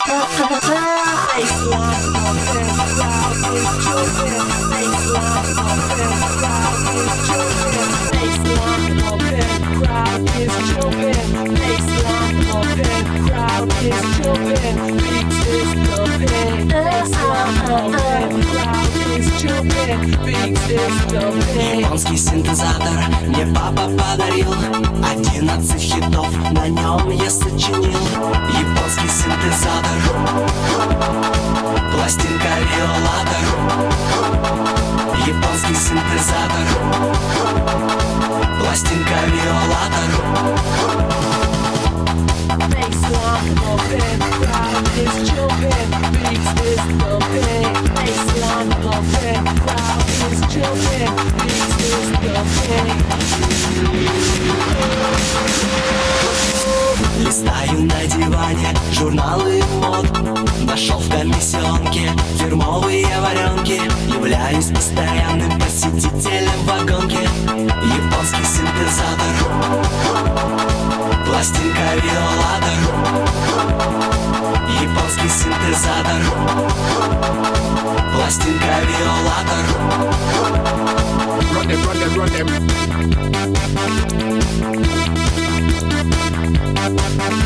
Японский синтезатор мне папа подарил 11 хитов, на нем я сочинил. Японский синтезатор, пластинка виолатор. Японский синтезатор, пластинка виолатор. Baseline bumping, crowd is jumping, beats is thumping. Baseline bumping, crowd is jumping, beats is thumping. Листаю на диване журналы мод, нашел в комиссионке фирмовые варенки. Являюсь постоянным посетителем в вагонке. Японский синтезатор, пластинка виолатор. Японский синтезатор, пластинка виолатор. Run them, run them, run them.